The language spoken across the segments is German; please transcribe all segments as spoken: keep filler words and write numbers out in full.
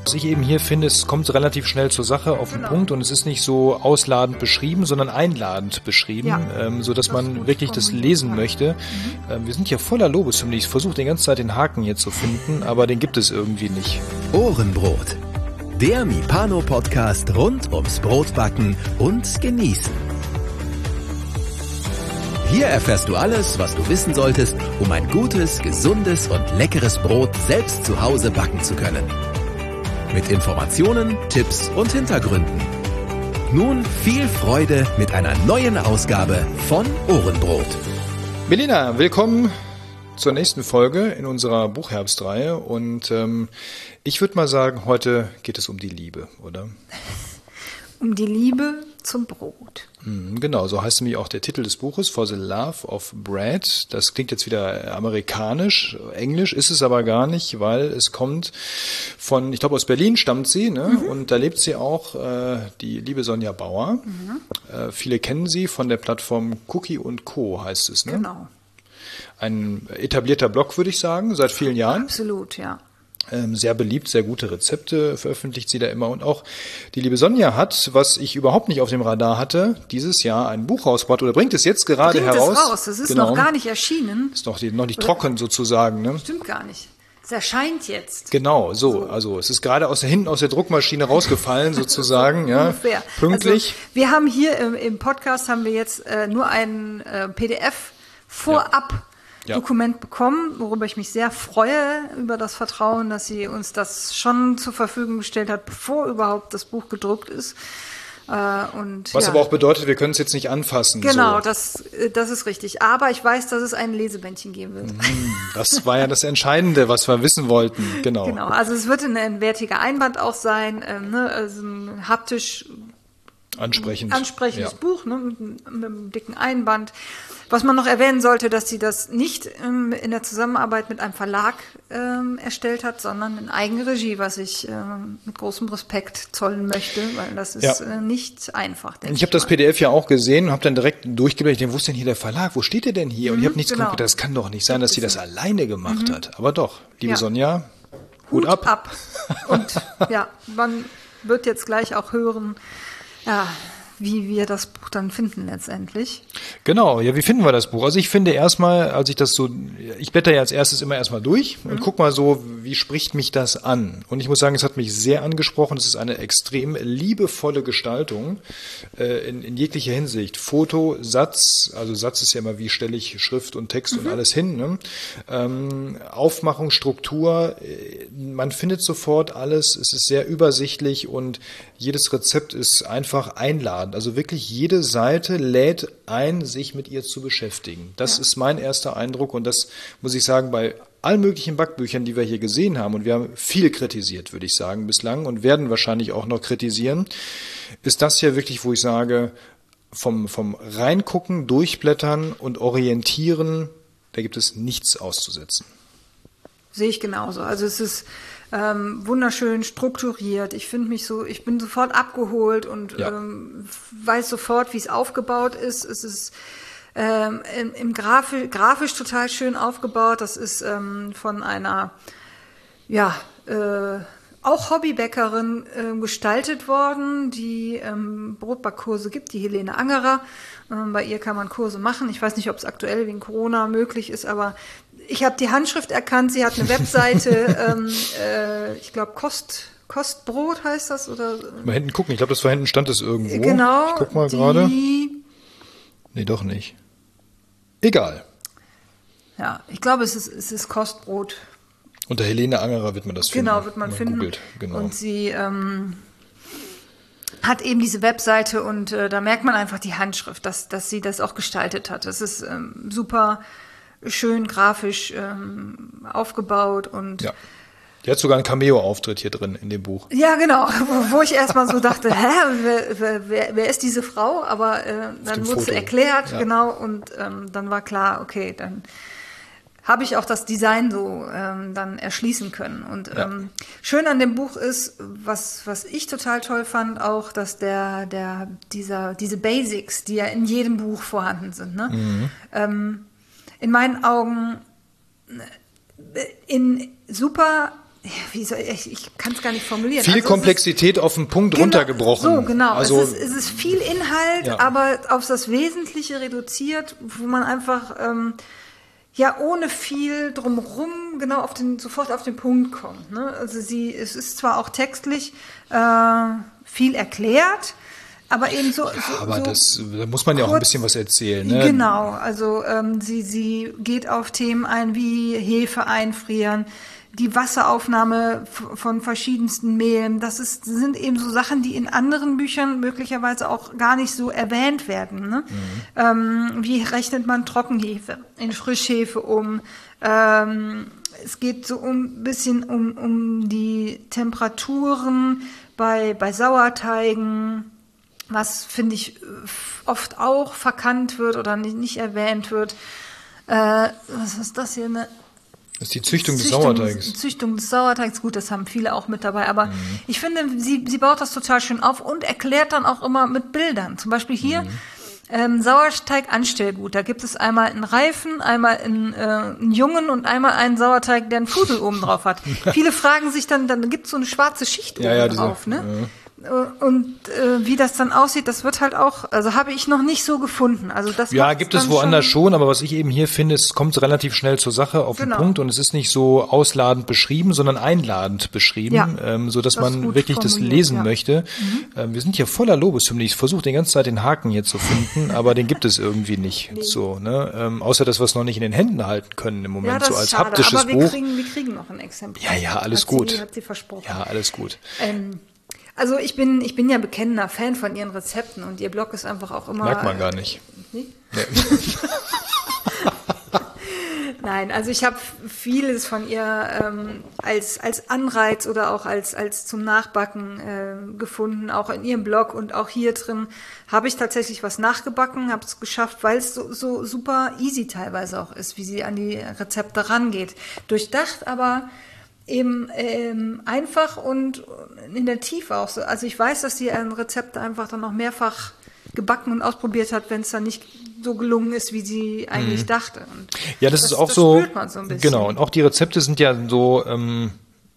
Was ich eben hier finde, es kommt relativ schnell zur Sache auf den Genau. Punkt und es ist nicht so ausladend beschrieben, sondern einladend beschrieben, Ja. ähm, sodass Das man ist wirklich das formuliert, lesen ja. möchte. Mhm. Ähm, wir sind ja voller Lobeshymnen. Ich versuche die ganze Zeit den Haken hier zu finden, aber den gibt es irgendwie nicht. Ohrenbrot. Der Mipano-Podcast rund ums Brotbacken und Genießen. Hier erfährst du alles, was du wissen solltest, um ein gutes, gesundes und leckeres Brot selbst zu Hause backen zu können. Mit Informationen, Tipps und Hintergründen. Nun viel Freude mit einer neuen Ausgabe von Ohrenbrot. Melina, willkommen zur nächsten Folge in unserer Buchherbstreihe und ähm, ich würde mal sagen, heute geht es um die Liebe, oder? Um die Liebe zum Brot. Mhm, genau, so heißt nämlich auch der Titel des Buches, For the Love of Bread. Das klingt jetzt wieder amerikanisch, englisch ist es aber gar nicht, weil es kommt von, ich glaube aus Berlin stammt sie, ne? Mhm. Und da lebt sie auch, äh, die liebe Sonja Bauer. Mhm. Äh, viele kennen sie von der Plattform Cookie und Co. heißt es, ne? Genau. Ein etablierter Blog, würde ich sagen, seit vielen Jahren. Absolut, ja. Ähm, sehr beliebt, sehr gute Rezepte veröffentlicht sie da immer. Und auch die liebe Sonja hat, was ich überhaupt nicht auf dem Radar hatte, dieses Jahr ein Buch rausgebracht oder bringt es jetzt gerade Bringt heraus. es raus, das ist Genau. noch gar nicht erschienen. Ist noch, die, noch nicht trocken sozusagen. Ne? Stimmt gar nicht. Es erscheint jetzt. Genau, so. Also es ist gerade aus der, hinten aus der Druckmaschine rausgefallen sozusagen. Ja, ungefähr. pünktlich. Also, wir haben hier im, im Podcast haben wir jetzt äh, nur ein äh, P D F vorab. Ja. Ja. Dokument bekommen, worüber ich mich sehr freue, über das Vertrauen, dass sie uns das schon zur Verfügung gestellt hat, bevor überhaupt das Buch gedruckt ist. Äh, und, Was ja. aber auch bedeutet, wir können es jetzt nicht anfassen. Genau, so. das, das ist richtig. Aber ich weiß, dass es ein Lesebändchen geben wird. Das war ja das Entscheidende, was wir wissen wollten. Genau. Genau, also es wird ein, ein wertiger Einband auch sein, ähm, ne? Also ein haptisch Ansprechend. ansprechendes Ja. Buch, ne? mit, mit einem dicken Einband. Was man noch erwähnen sollte, dass sie das nicht ähm, in der Zusammenarbeit mit einem Verlag ähm, erstellt hat, sondern in Eigenregie, was ich ähm, mit großem Respekt zollen möchte, weil das ist Ja. äh, nicht einfach. denke Ich habe das mal. P D F ja auch gesehen und habe dann direkt durchgeblättert. Ich denke, wo ist denn hier der Verlag? Wo steht der denn hier? Und ich habe nichts genau. geguckt. Das kann doch nicht sein, dass sie das alleine gemacht hat. Aber doch, liebe Ja. Sonja, Hut, Hut ab. ab. Und ja, man wird jetzt gleich auch hören, ja, wie wir das Buch dann finden letztendlich. Genau, ja, wie finden wir das Buch? Also ich finde erstmal, als ich das so, ich blätter ja als erstes immer erstmal durch und guck mal so, wie spricht mich das an? Und ich muss sagen, es hat mich sehr angesprochen. Es ist eine extrem liebevolle Gestaltung äh, in, in jeglicher Hinsicht. Foto, Satz, also Satz ist ja immer, wie stelle ich Schrift und Text und alles hin. Ne? Ähm, Aufmachung, Struktur, äh, man findet sofort alles. Es ist sehr übersichtlich und jedes Rezept ist einfach einladend. Also wirklich jede Seite lädt ein, sich mit ihr zu beschäftigen. Das ja. ist mein erster Eindruck und das muss ich sagen, bei allen möglichen Backbüchern, die wir hier gesehen haben, und wir haben viel kritisiert, würde ich sagen, bislang und werden wahrscheinlich auch noch kritisieren, ist das hier wirklich, wo ich sage, vom, vom Reingucken, Durchblättern und Orientieren, da gibt es nichts auszusetzen. Sehe ich genauso. Also es ist ähm, wunderschön strukturiert. Ich finde mich so, ich bin sofort abgeholt und Ja. ähm, weiß sofort, wie es aufgebaut ist. Es ist ähm, im, im Grafi- grafisch total schön aufgebaut. Das ist ähm, von einer, ja, äh, auch Hobbybäckerin äh, gestaltet worden, die ähm, Brotbackkurse gibt, die Helene Angerer. Ähm, bei ihr kann man Kurse machen. Ich weiß nicht, ob es aktuell wegen Corona möglich ist, aber ich habe die Handschrift erkannt. Sie hat eine Webseite, ähm, äh, ich glaube Kost, Kostbrot heißt das. Oder? Mal hinten gucken, ich glaube, das war hinten stand es irgendwo. Genau. Ich guck mal die, gerade. Nee, doch nicht. Egal. Ja, ich glaube, es ist, es ist Kostbrot. Unter Helene Angerer wird man das finden. Genau, wird man wenn finden. Googelt. Genau. Und sie ähm, hat eben diese Webseite und äh, da merkt man einfach die Handschrift, dass, dass sie das auch gestaltet hat. Das ist ähm, super schön grafisch ähm, aufgebaut und Ja. Die hat sogar einen Cameo-Auftritt hier drin in dem Buch. ja, genau, wo, wo ich erstmal so dachte, hä, wer, wer, wer, wer ist diese Frau? Aber äh, dann dem wurde es Foto. erklärt, Ja. genau, und ähm, dann war klar, okay, dann habe ich auch das Design so ähm, dann erschließen können. Und Ja. ähm, schön an dem Buch ist, was was ich total toll fand, auch, dass der der dieser diese Basics, die ja in jedem Buch vorhanden sind, ne, Mhm. ähm, in meinen Augen in super wie soll ich, ich kann es gar nicht formulieren. Viel also Komplexität ist, auf den Punkt genau, runtergebrochen. So, genau. Also, es, ist, es ist viel Inhalt, ja. aber auf das Wesentliche reduziert, wo man einfach ähm, ja ohne viel drumherum genau auf den sofort auf den Punkt kommt. Ne? Also sie, es ist zwar auch textlich äh, viel erklärt, aber eben so. Ja, so aber so das, da muss man ja auch ein bisschen was erzählen. Ne? Genau, also ähm, sie, sie geht auf Themen ein wie Hefe einfrieren, die Wasseraufnahme f- von verschiedensten Mehlen. Das ist, sind eben so Sachen, die in anderen Büchern möglicherweise auch gar nicht so erwähnt werden. Ne? Mhm. Ähm, wie rechnet man Trockenhefe in Frischhefe um? Ähm, es geht so ein bisschen um, um die Temperaturen bei, bei Sauerteigen, was, finde ich, oft auch verkannt wird oder nicht, nicht erwähnt wird. Äh, was ist das hier? Eine Das ist die Züchtung, Züchtung des Sauerteigs. Züchtung des Sauerteigs, gut, das haben viele auch mit dabei, aber mhm. ich finde, sie, sie baut das total schön auf und erklärt dann auch immer mit Bildern. Zum Beispiel hier, mhm. ähm, Sauerteig-Anstellgut. Da gibt es einmal einen Reifen, einmal einen, äh, einen Jungen und einmal einen Sauerteig, der einen Fusel oben drauf hat. Viele fragen sich dann, dann gibt es so eine schwarze Schicht ja, oben ja, drauf, diese, ne? Ja. Und äh, wie das dann aussieht, das wird halt auch, also habe ich noch nicht so gefunden. Also das ja, gibt es woanders schon, schon, aber was ich eben hier finde, es kommt relativ schnell zur Sache auf genau. den Punkt und es ist nicht so ausladend beschrieben, sondern einladend beschrieben, ja. ähm, so dass das man wirklich das lesen ja. möchte. Mhm. Ähm, wir sind hier voller Lobeshymnen. Ich versuche die ganze Zeit den Haken hier zu finden, aber den gibt es irgendwie nicht. Nee. So, ne? Ähm, außer dass wir es noch nicht in den Händen halten können im Moment, ja, das so als ist schade, haptisches aber wir Buch. Kriegen, wir kriegen noch ein Exemplar. Ja, ja, alles hat gut. Sie, hat sie versprochen. Ja, alles gut. Ähm, Also ich bin, ich bin ja bekennender Fan von ihren Rezepten und ihr Blog ist einfach auch immer... Merkt man gar nicht. Äh, nee? Nee. Nein, also ich habe vieles von ihr ähm, als, als Anreiz oder auch als, als zum Nachbacken äh, gefunden, auch in ihrem Blog und auch hier drin habe ich tatsächlich was nachgebacken, habe es geschafft, weil es so, so super easy teilweise auch ist, wie sie an die Rezepte rangeht. Durchdacht, aber... eben ähm, einfach und in der Tiefe auch so. Also ich weiß, dass sie ein Rezept einfach dann noch mehrfach gebacken und ausprobiert hat, wenn es dann nicht so gelungen ist, wie sie eigentlich mhm. dachte. Und ja, das, das ist auch das so, spürt man so ein bisschen. Genau, und auch die Rezepte sind ja so, ähm,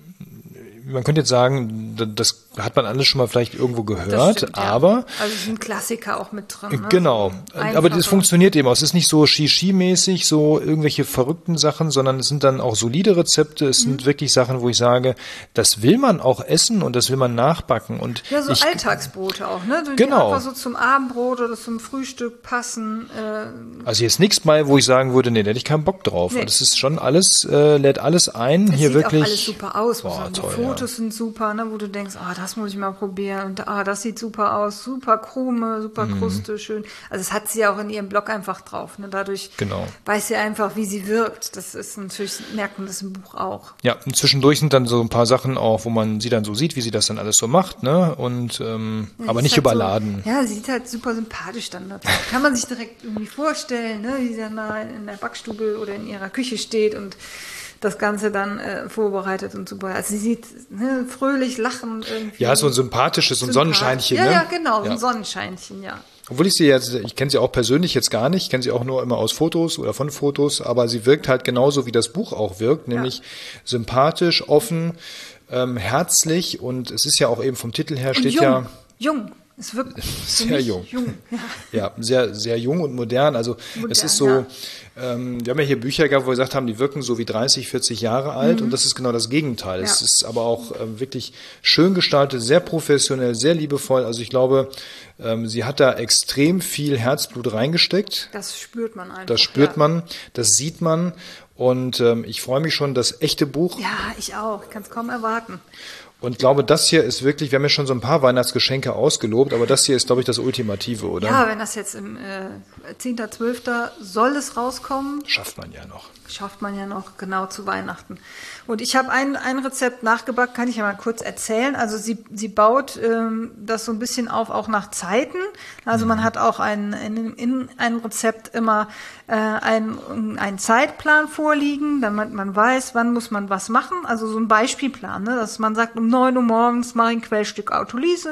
man könnte jetzt sagen, das hat man alles schon mal vielleicht irgendwo gehört, stimmt, ja. aber... Also es sind Klassiker auch mit drin. Ne? Genau, Einfache. Aber das funktioniert eben auch. Es ist nicht so Shishi-mäßig, so irgendwelche verrückten Sachen, sondern es sind dann auch solide Rezepte. Es mhm. sind wirklich Sachen, wo ich sage, das will man auch essen und das will man nachbacken. Und ja, so ich, Alltagsbrote auch, ne? Die genau. einfach so zum Abendbrot oder zum Frühstück passen. Äh, also hier ist nichts bei, wo ich sagen würde, nee, da hätte ich keinen Bock drauf. Nee. Und es ist schon alles, äh, lädt alles ein. Es hier sieht wirklich. Auch alles super aus. Boah, die toll, Fotos ja. sind super, ne? Wo du denkst, ah, das muss ich mal probieren und ah, das sieht super aus, super Krume, super mhm. Kruste, schön. Also das hat sie ja auch in ihrem Blog einfach drauf. Ne? Dadurch genau. weiß sie einfach, wie sie wirkt. Das ist natürlich, merkt man das im Buch auch. Ja, und zwischendurch sind dann so ein paar Sachen auch, wo man sie dann so sieht, wie sie das dann alles so macht, ne? Und ähm, ja, aber nicht halt überladen. So, ja, sie sieht halt super sympathisch dann dazu. Kann man sich direkt irgendwie vorstellen, ne? Wie sie dann da in der Backstube oder in ihrer Küche steht und das Ganze dann äh, vorbereitet und super. Also sie sieht ne, fröhlich, lachend irgendwie. Ja, so ein sympathisches, so ein Sonnenscheinchen. Ja, ne? ja, genau, ja. ein Sonnenscheinchen, ja. Obwohl ich sie jetzt, ich kenne sie auch persönlich jetzt gar nicht, ich kenne sie auch nur immer aus Fotos oder von Fotos, aber sie wirkt halt genauso, wie das Buch auch wirkt, nämlich ja. sympathisch, offen, ähm, herzlich und es ist ja auch eben vom Titel her, steht jung, ja... Jung. Es wirkt sehr jung. jung. Ja. ja, sehr, sehr jung und modern. Also modern, es ist so, ja. ähm, wir haben ja hier Bücher gehabt, wo wir gesagt haben, die wirken so wie dreißig, vierzig Jahre alt mhm. und das ist genau das Gegenteil. Ja. Es ist aber auch ähm, wirklich schön gestaltet, sehr professionell, sehr liebevoll. Also ich glaube, ähm, sie hat da extrem viel Herzblut reingesteckt. Das spürt man einfach. Das spürt ja. man, das sieht man und ähm, ich freue mich schon, das echte Buch. Ja, ich auch. Ich kann es kaum erwarten. Und glaube, das hier ist wirklich, wir haben ja schon so ein paar Weihnachtsgeschenke ausgelobt, aber das hier ist, glaube ich, das Ultimative, oder? Ja, wenn das jetzt im äh, zehnten zwölften soll es rauskommen. Schafft man ja noch. Schafft man ja noch, genau zu Weihnachten. Und ich habe ein, ein Rezept nachgebacken, kann ich ja mal kurz erzählen. Also sie, sie baut ähm, das so ein bisschen auf, auch nach Zeiten. Also mhm. man hat auch ein, in, in einem Rezept immer äh, einen, einen Zeitplan vorliegen, damit man weiß, wann muss man was machen. Also so ein Beispielplan, ne? Dass man sagt, um neun Uhr morgens mache ich ein Quellstück Autolyse.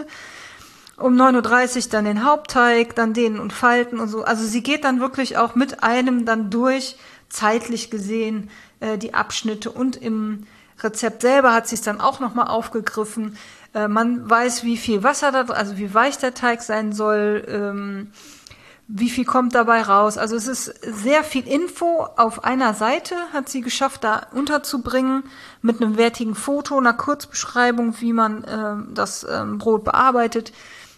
Um neun Uhr dreißig dann den Hauptteig, dann dehnen und falten und so. Also sie geht dann wirklich auch mit einem dann durch, zeitlich gesehen, äh, die Abschnitte und im Rezept selber hat sie es dann auch nochmal aufgegriffen. Äh, man weiß, wie viel Wasser da, also wie weich der Teig sein soll, ähm, wie viel kommt dabei raus. Also es ist sehr viel Info auf einer Seite, hat sie geschafft, da unterzubringen, mit einem wertigen Foto, einer Kurzbeschreibung, wie man ähm, das ähm, Brot bearbeitet.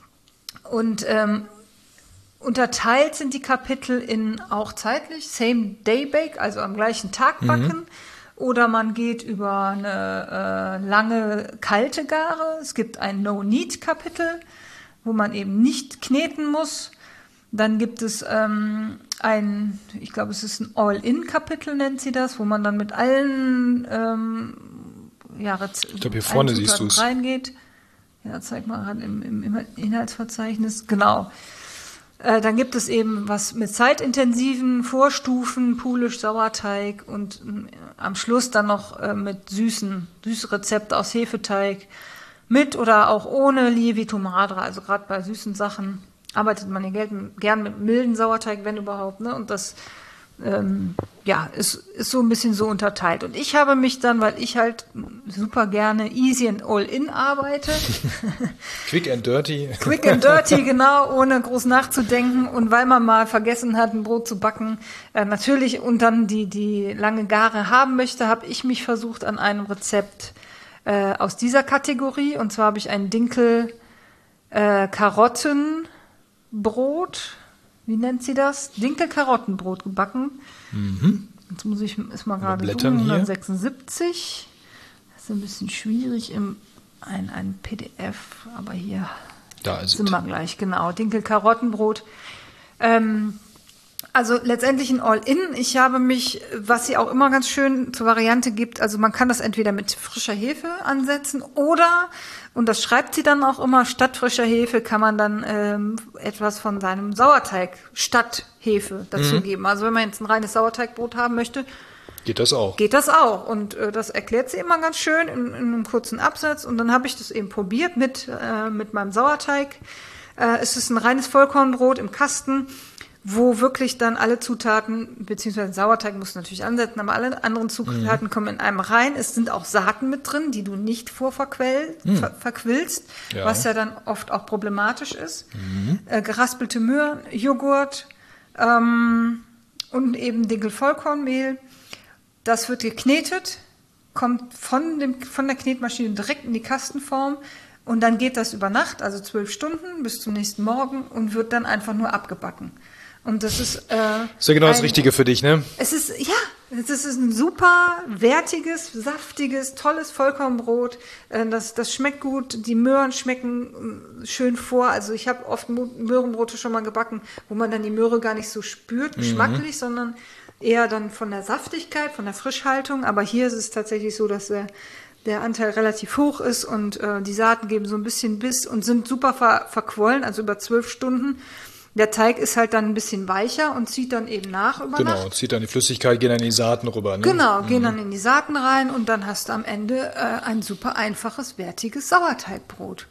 Und ähm, unterteilt sind die Kapitel in auch zeitlich, Same Day Bake, also am gleichen Tag backen. Mhm. Oder man geht über eine äh, lange kalte Gare. Es gibt ein No-Knead-Kapitel, wo man eben nicht kneten muss. Dann gibt es ähm, ein, ich glaube, es ist ein All-In-Kapitel, nennt sie das, wo man dann mit allen ähm, ja, Rez- ich glaube, hier vorne siehst du es. Reingeht. Ja, zeig mal gerade im, im Inhaltsverzeichnis. Genau. Äh, dann gibt es eben was mit zeitintensiven Vorstufen, Pulisch, Sauerteig und äh, am Schluss dann noch äh, mit süßen, süße Rezepte aus Hefeteig, mit oder auch ohne Lievito Madre, also gerade bei süßen Sachen arbeitet man ja gern mit milden Sauerteig, wenn überhaupt, ne? Und das ähm, ja, ist, ist so ein bisschen so unterteilt. Und ich habe mich dann, weil ich halt super gerne easy and all in arbeite. Quick and dirty. Quick and dirty, genau, ohne groß nachzudenken. Und weil man mal vergessen hat, ein Brot zu backen, äh, natürlich und dann die, die lange Gare haben möchte, habe ich mich versucht an einem Rezept äh, aus dieser Kategorie. Und zwar habe ich ein Dinkel äh, Karotten Brot, wie nennt sie das? Dinkel-Karottenbrot gebacken. Mhm. Jetzt muss ich ist mal gerade suchen, hundertsechsundsiebzig. Das ist ein bisschen schwierig im ein, ein P D F, aber hier da ist sind wir gleich, genau. Dinkel-Karottenbrot. Ähm, also letztendlich ein All-In. Ich habe mich, was sie auch immer ganz schön zur Variante gibt, also man kann das entweder mit frischer Hefe ansetzen oder, und das schreibt sie dann auch immer, statt frischer Hefe kann man dann ähm, etwas von seinem Sauerteig statt Hefe dazugeben. Mhm. Also wenn man jetzt ein reines Sauerteigbrot haben möchte, geht das auch. Geht das auch. Und äh, das erklärt sie immer ganz schön in, in einem kurzen Absatz. Und dann habe ich das eben probiert mit, äh, mit meinem Sauerteig. Äh, es ist ein reines Vollkornbrot im Kasten, wo wirklich dann alle Zutaten, beziehungsweise Sauerteig musst du natürlich ansetzen, aber alle anderen Zutaten mhm. kommen in einem rein. Es sind auch Saaten mit drin, die du nicht vorverquellst, mhm. ver- verquillst, ja. was ja dann oft auch problematisch ist. Mhm. Äh, geraspelte Möhren, Joghurt ähm, und eben Dinkel-Vollkornmehl. Das wird geknetet, kommt von, dem, von der Knetmaschine direkt in die Kastenform und dann geht das über Nacht, also zwölf Stunden bis zum nächsten Morgen und wird dann einfach nur abgebacken. Und das ist, äh, ist ja genau ein, das Richtige für dich, ne? Es ist, ja, es ist ein super wertiges, saftiges, tolles Vollkornbrot. Äh, das, das schmeckt gut. Die Möhren schmecken schön vor. Also ich habe oft Möhrenbrote schon mal gebacken, wo man dann die Möhre gar nicht so spürt, geschmacklich, mhm. sondern eher dann von der Saftigkeit, von der Frischhaltung. Aber hier ist es tatsächlich so, dass der, der Anteil relativ hoch ist und äh, die Saaten geben so ein bisschen Biss und sind super ver- verquollen, also über zwölf Stunden. Der Teig ist halt dann ein bisschen weicher und zieht dann eben nach über Genau, Nacht. zieht dann die Flüssigkeit, geht dann in die Saaten rüber. Ne? Genau, gehen mhm. dann in die Saaten rein und dann hast du am Ende äh, ein super einfaches, wertiges Sauerteigbrot.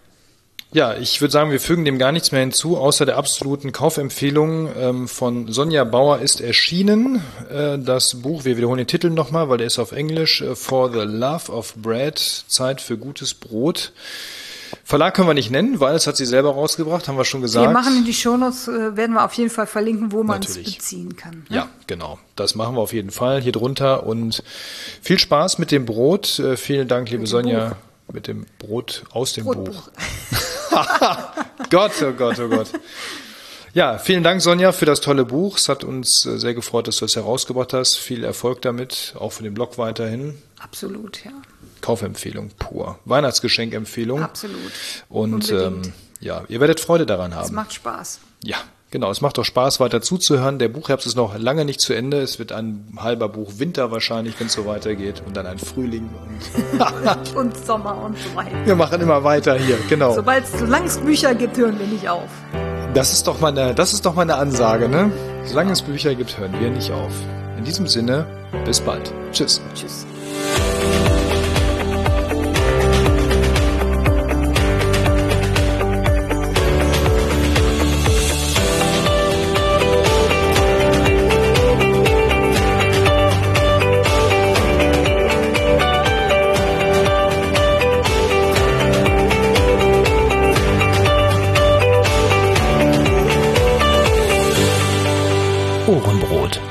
Ja, ich würde sagen, wir fügen dem gar nichts mehr hinzu, außer der absoluten Kaufempfehlung ähm, von Sonja Bauer ist erschienen. Äh, das Buch, wir wiederholen den Titel nochmal, weil der ist auf Englisch, äh, For the Love of Bread, Zeit für gutes Brot. Verlag können wir nicht nennen, weil es hat sie selber rausgebracht, haben wir schon gesagt. Wir machen in die Shownotes, äh, werden wir auf jeden Fall verlinken, wo man es beziehen kann. Ne? Ja, genau. Das machen wir auf jeden Fall hier drunter und viel Spaß mit dem Brot. Äh, vielen Dank, liebe Sonja, Buch. mit dem Brot aus dem Brotbuch. Buch. Gott, oh Gott, oh Gott. Ja, vielen Dank, Sonja, für das tolle Buch. Es hat uns sehr gefreut, dass du es herausgebracht hast. Viel Erfolg damit, auch für den Blog weiterhin. Absolut, ja. Kaufempfehlung pur. Weihnachtsgeschenkempfehlung. Absolut. Und ähm, ja, ihr werdet Freude daran haben. Es macht Spaß. Ja, genau. Es macht doch Spaß, weiter zuzuhören. Der Buchherbst ist noch lange nicht zu Ende. Es wird ein halber Buch Winter wahrscheinlich, wenn es so weitergeht. Und dann ein Frühling. Und, und Sommer und so weiter. Wir machen immer weiter hier, genau. Sobald es, solange es Bücher gibt, hören wir nicht auf. Das ist doch meine, das ist doch meine Ansage, ne? Solange es Bücher gibt, hören wir nicht auf. In diesem Sinne, bis bald. Tschüss. Tschüss. Ohrenbrot.